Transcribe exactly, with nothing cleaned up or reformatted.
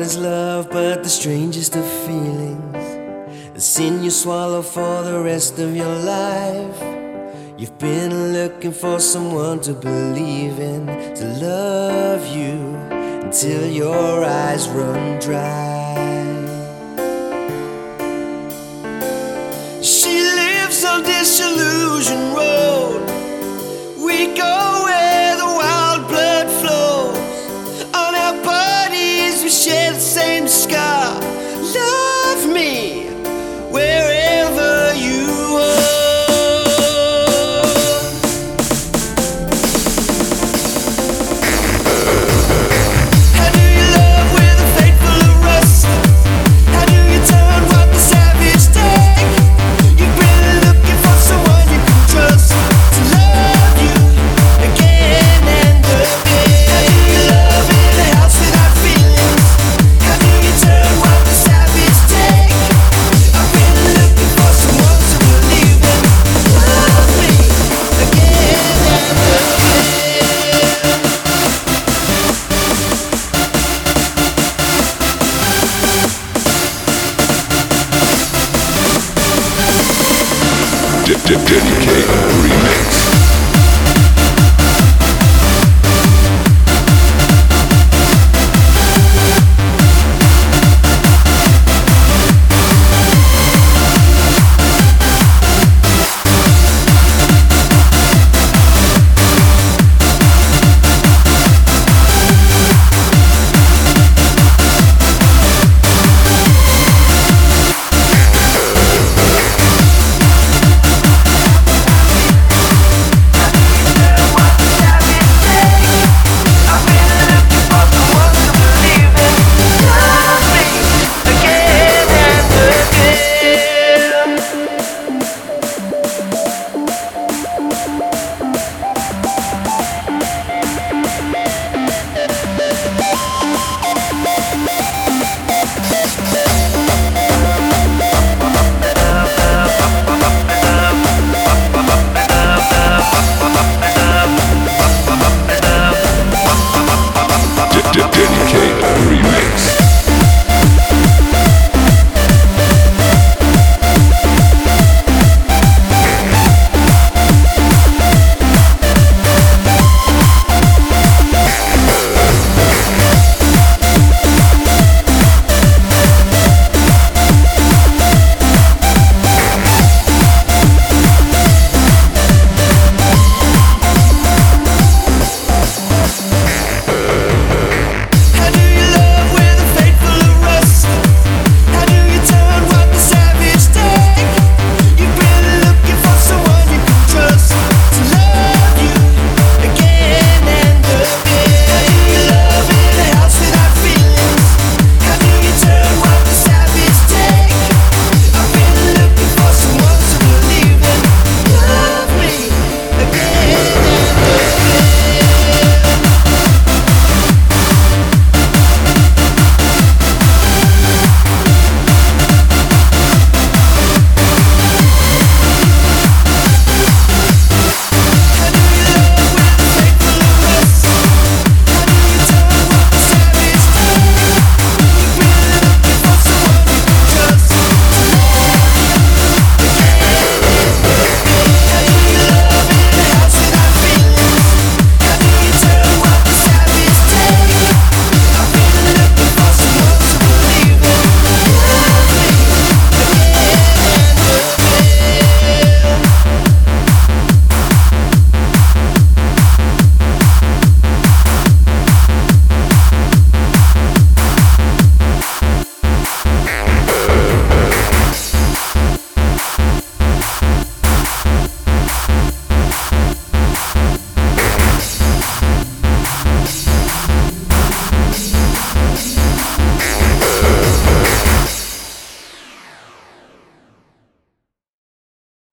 is love but the strangest of feelings? The sin you swallow for the rest of your life. You've been looking for someone to believe in, to love you until your eyes run dry. She lives on Disillusion Road. We go where the wild blood flows. On our bodies we share the same scar. Love me wherever you are. How do you love with a fate full of rust? How do you turn what the savage take? You've been looking for someone you can trust to love you again and again. How do you love in a house without feelings? How do you turn what the savage take? I've been looking for someone to believe in. Love me again and again. Dedicated.